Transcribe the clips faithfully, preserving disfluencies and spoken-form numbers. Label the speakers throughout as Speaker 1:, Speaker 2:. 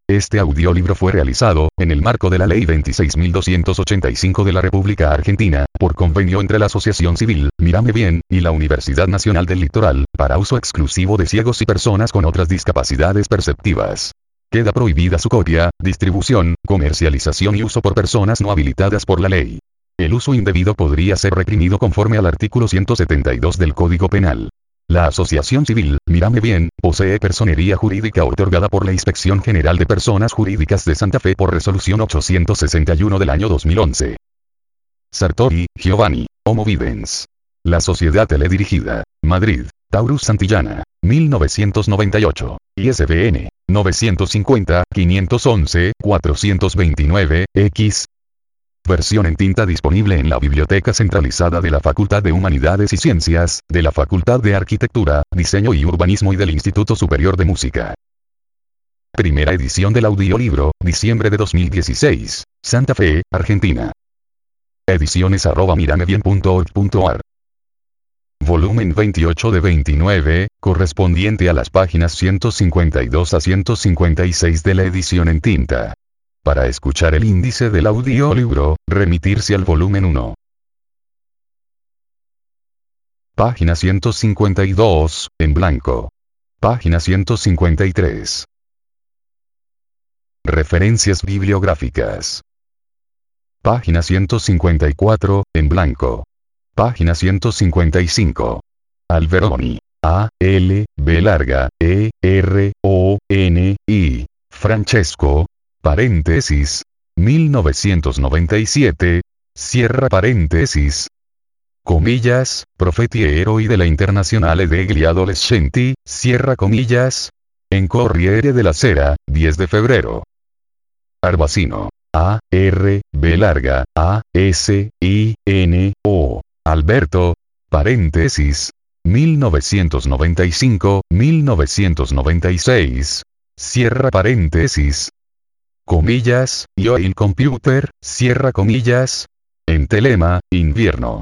Speaker 1: Este audiolibro fue realizado, en el marco de la Ley veintiséis mil doscientos ochenta y cinco de la República Argentina, por convenio entre la Asociación Civil, Mírame Bien, y la Universidad Nacional del Litoral, para uso exclusivo de ciegos y personas con otras discapacidades perceptivas. Queda prohibida su copia, distribución, comercialización y uso por personas no habilitadas por la ley. El uso indebido podría ser reprimido conforme al artículo ciento setenta y dos del Código Penal. La Asociación Civil, Mírame Bien, posee personería jurídica otorgada por la Inspección General de Personas Jurídicas de Santa Fe por resolución ochocientos sesenta y uno del año dos mil once. Sartori, Giovanni, Homo Vivens. La Sociedad Teledirigida, Madrid, Taurus Santillana, mil novecientos noventa y ocho, I S B N, novecientos cincuenta, quinientos once, cuatrocientos veintinueve, X. Versión en tinta disponible en la Biblioteca Centralizada de la Facultad de Humanidades y Ciencias, de la Facultad de Arquitectura, Diseño y Urbanismo y del Instituto Superior de Música. Primera edición del audiolibro, diciembre de dos mil dieciséis, Santa Fe, Argentina. Ediciones arroba miramebien punto org punto ar. Volumen veintiocho de veintinueve, correspondiente a las páginas ciento cincuenta y dos a ciento cincuenta y seis de la edición en tinta. Para escuchar el índice del audiolibro, remitirse al volumen uno. Página ciento cincuenta y dos, en blanco. Página ciento cincuenta y tres. Referencias bibliográficas. Página ciento cincuenta y cuatro, en blanco. Página ciento cincuenta y cinco. Alberoni. A, L, B larga, E, R, O, N, I. Francesco. Paréntesis. mil novecientos noventa y siete. Cierra paréntesis. Comillas, Profeti e eroi della Internazionale degli Adolescenti, cierra comillas. En Corriere della Sera, diez de febrero. Arbacino. A, R, B larga, A, S, I, N, O. Alberto. Paréntesis. mil novecientos noventa y cinco, mil novecientos noventa y seis. Cierra paréntesis. Comillas, Io il computer, cierra comillas. En Telema, invierno.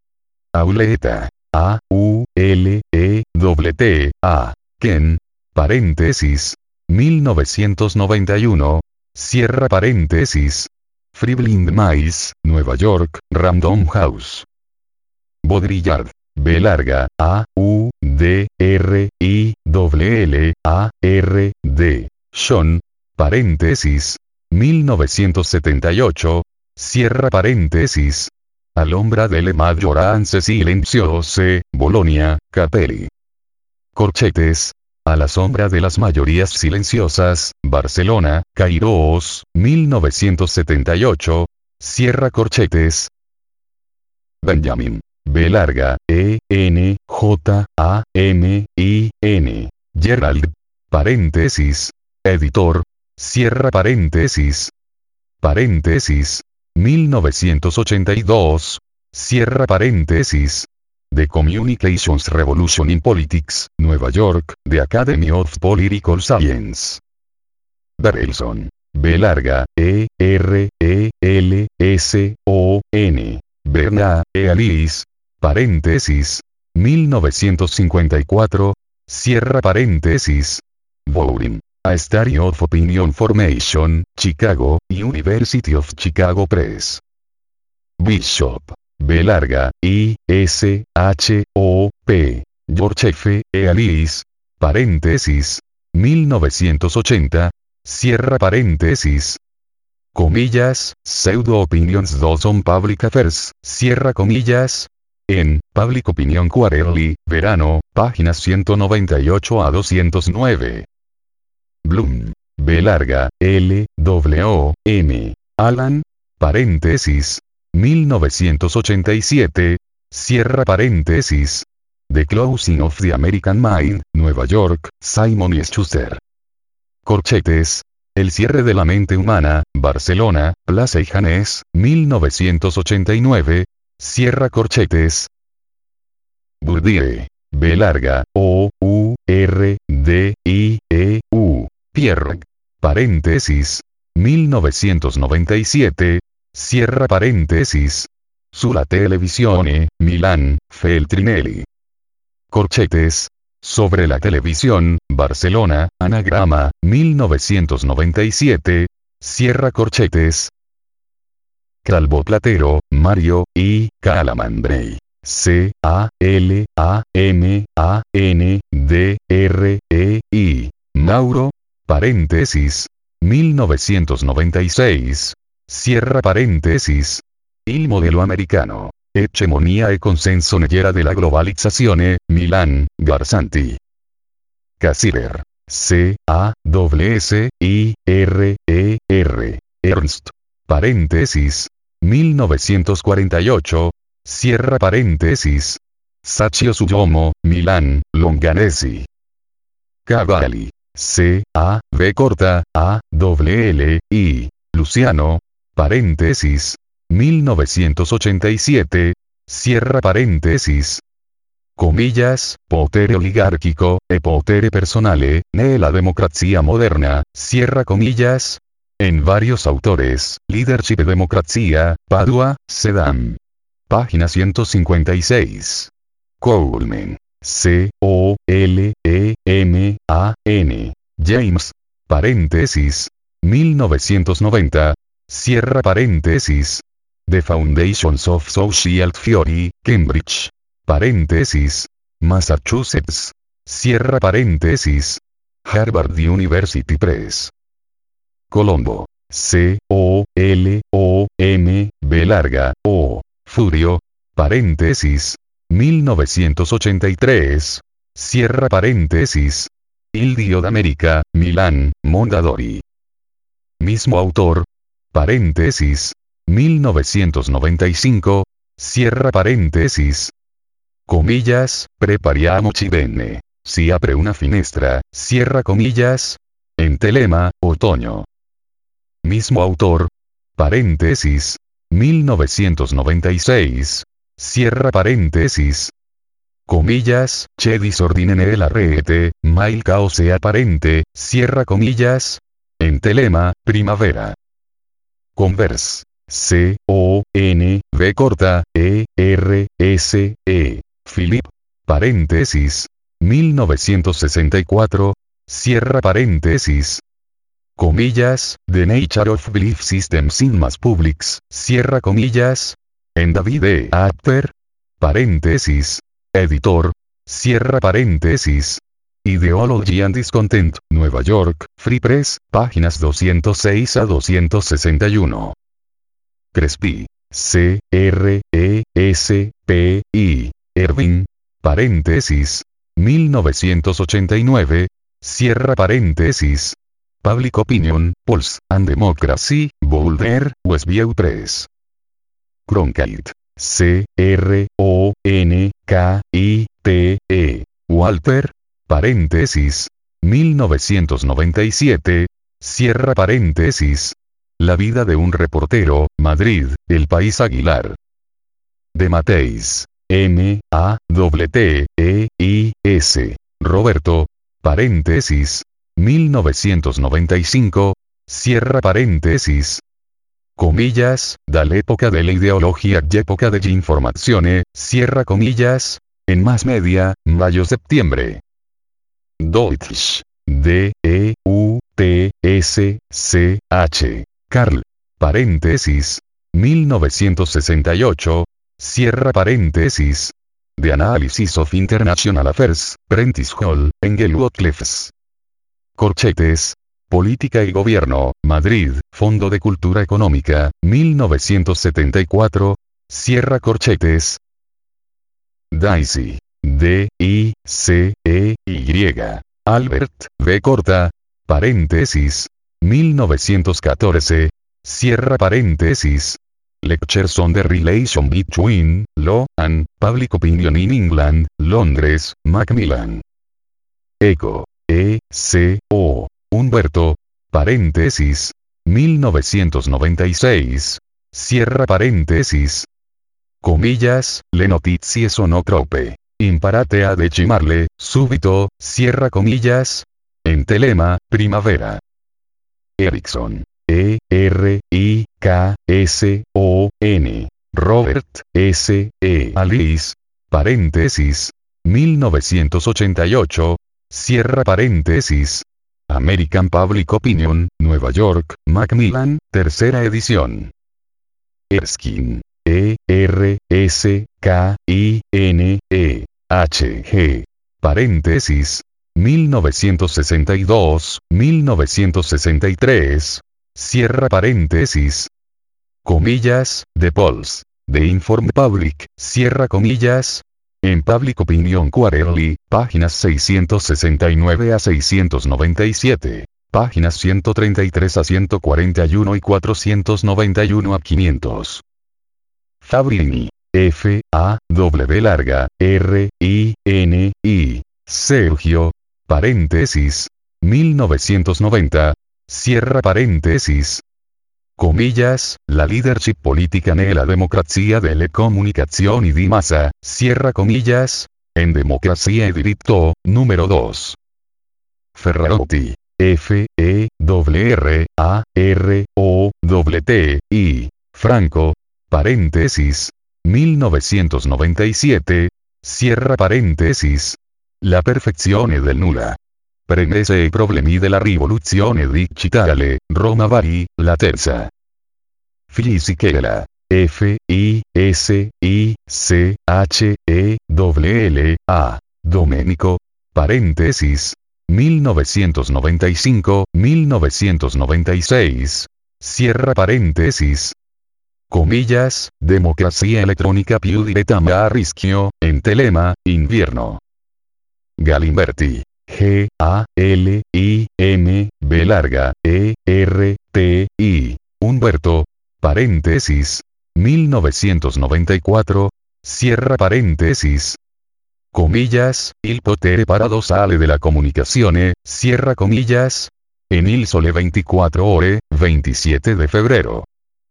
Speaker 1: Auleta. A, U, L, E, W, T, A. Ken. Paréntesis. mil novecientos noventa y uno. Cierra paréntesis. Freeblind Mais, Nueva York, Random House. Baudrillard. B larga, A, U, D, R, I, W, L, A, R, D. John. Paréntesis. mil novecientos setenta y ocho. Cierra paréntesis. All'ombra delle maggioranze silenziose, Bolonia, Capelli. Corchetes. A la sombra de las mayorías silenciosas, Barcelona, Kairos, mil novecientos setenta y ocho. Cierra corchetes. Benjamin. B larga, E, N, J, A, M, I, N. Gerald. Paréntesis. Editor. Cierra paréntesis. Paréntesis. mil novecientos ochenta y dos. Cierra paréntesis. The Communications Revolution in Politics, Nueva York, The Academy of Political Science. Berelson. B larga, E, R, E, L, S, O, N. Berna, E. Alice. Paréntesis. mil novecientos cincuenta y cuatro. Cierra paréntesis. Bowring. A Study of Opinion Formation, Chicago, University of Chicago Press. Bishop. B larga, I, S, H, O, P. George F. E. Alice. Paréntesis. mil novecientos ochenta. Cierra paréntesis. Comillas, Pseudo Opinions dos on Public Affairs, cierra comillas. En Public Opinion Quarterly, verano, páginas ciento noventa y ocho a doscientos nueve. Bloom. B larga, L, W, M. Alan. Paréntesis. mil novecientos ochenta y siete. Cierra paréntesis. The Closing of the American Mind, Nueva York, Simon y Schuster. Corchetes. El cierre de la mente humana, Barcelona, Plaza y Janés, mil novecientos ochenta y nueve. Cierra corchetes. Bourdieu. B larga, O, U, R, D, I, E, U. Pierre. Paréntesis. mil novecientos noventa y siete. Cierra paréntesis. Sulla Televisione, Milán, Feltrinelli. Corchetes. Sobre la televisión, Barcelona, anagrama, mil novecientos noventa y siete, cierra corchetes. Calvo Platero, Mario, I, Calamandrei. C, A, L, A, M, A, N, D, R, E, I. Mauro, paréntesis, mil novecientos noventa y seis, cierra paréntesis. Il modelo americano. Hegemonía e consenso nell'era della globalizzazione, Milan, Garsanti. Cassirer. C, A, S, I, R, E, R. Ernst. Paréntesis. mil novecientos cuarenta y ocho. Cierra paréntesis. Saccio Suyomo, Milan, Longanesi. Cavalli. C, A, V corta, A, L, L, I. Luciano. Paréntesis. mil novecientos ochenta y siete. Cierra paréntesis. Comillas, potere oligárquico, e potere personale, nella democrazia moderna, cierra comillas. En varios autores, Leadership e Democrazia, Padua, Sedam. Página ciento cincuenta y seis. Coleman. C, O, L, E, M, A, N. James. Paréntesis. mil novecientos noventa. Cierra paréntesis. The Foundations of Social Theory, Cambridge. Paréntesis. Massachusetts. Cierra paréntesis. Harvard University Press. Colombo. C, O, L, O, M, B larga, O. Furio. Paréntesis. mil novecientos ochenta y tres. Cierra paréntesis. Il Dio d'America, Milán, Mondadori. Mismo autor. Paréntesis. mil novecientos noventa y cinco. Cierra paréntesis. Comillas, prepariamoci bene. Si apre una finestra, cierra comillas. En telema, otoño. Mismo autor. Paréntesis. mil novecientos noventa y seis. Cierra paréntesis. Comillas, c'è disordine nella rete, ma il caos è apparente, cierra comillas. En telema, primavera. Converse. C, O, N, V corta, E, R, S, E. Philip. Paréntesis. mil novecientos sesenta y cuatro. Cierra paréntesis. Comillas, The Nature of Belief Systems in Mass Publics, cierra comillas. En David E. Apter. Paréntesis. Editor. Cierra paréntesis. Ideology and Discontent, Nueva York, Free Press, páginas doscientos seis a doscientos sesenta y uno. Crespi. C, R, E, S, P, I. Ervin. Paréntesis. mil novecientos ochenta y nueve. Cierra paréntesis. Public Opinion, Polls, and Democracy, Boulder, Westview Press. Cronkite. C, R, O, N, K, I, T, E. Walter. Paréntesis. mil novecientos noventa y siete. Cierra paréntesis. La vida de un reportero, Madrid, El País Aguilar. De Mateis. M, A, T, E, I, S. Roberto. Paréntesis. mil novecientos noventa y cinco. Cierra paréntesis. Comillas, dall'epoca della ideologia all'epoca dell'informazione, cierra comillas. En Mass Media, mayo-septiembre. Deutsch. D, E, U, T, S, C, H. Carl. Paréntesis. mil novecientos sesenta y ocho. Cierra paréntesis. The Analysis of International Affairs, Prentice Hall, Engelwood Cliffs. Corchetes. Política y Gobierno, Madrid, Fondo de Cultura Económica, mil novecientos setenta y cuatro. Cierra corchetes. Daisy. D, I, C, E, Y. Albert, V corta. Paréntesis. mil novecientos catorce. Cierra paréntesis. Lectures on the Relation Between Law and Public Opinion in England, Londres, Macmillan. Eco. E, C, O. Humberto. Paréntesis. mil novecientos noventa y seis. Cierra paréntesis. Comillas, le notizie sono troppe. Imparate a decimarle, subito, cierra comillas. En telema, primavera. Erickson. E, R, I, K, S, O, N. Robert, S, E. Alice. Paréntesis. mil novecientos ochenta y ocho. cierra paréntesis. American Public Opinion, Nueva York, Macmillan, tercera edición. Erskine. E, R, S, K, I, N, E, H, G. Paréntesis. mil novecientos sesenta y dos, mil novecientos sesenta y tres. Cierra paréntesis. Comillas, The Pulse. The Informed Public, cierra comillas. En Public Opinion Quarterly, páginas seiscientos sesenta y nueve a seiscientos noventa y siete. Páginas ciento treinta y tres a ciento cuarenta y uno y cuatrocientos noventa y uno a quinientos. Fabrini. F, A, W larga, R, I, N, I. Sergio. Paréntesis. mil novecientos noventa. Cierra paréntesis. Comillas, la leadership política nella democrazia delle comunicazioni di massa, cierra comillas, en Democrazia e Diritto, número dos. Ferrarotti. F, E, W R, A, R, O, W T, I. Franco. Paréntesis. mil novecientos noventa y siete. Cierra paréntesis. La perfezione del nulla. Premesse e problemi della rivoluzione digitale, Roma Bari, la terza. Fisichella. F, I, S, I, C, H, E, W L, A. Domenico. Paréntesis. mil novecientos noventa y cinco, mil novecientos noventa y seis. Cierra paréntesis. Comillas, democrazia elettronica più diretta ma a rischio, en telema, invierno. Galimberti. G, A, L, I, M, B larga, E, R, T, I. Umberto. Paréntesis. mil novecientos noventa y cuatro. Cierra paréntesis. Comillas, il potere paradossale della comunicazione, cierra comillas. En Il Sole veinticuatro ore, veintisiete de febrero.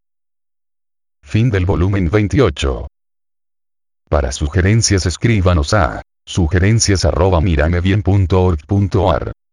Speaker 1: Fin del volumen veintiocho. Para sugerencias escríbanos a sugerencias arroba miramebien punto org punto ar.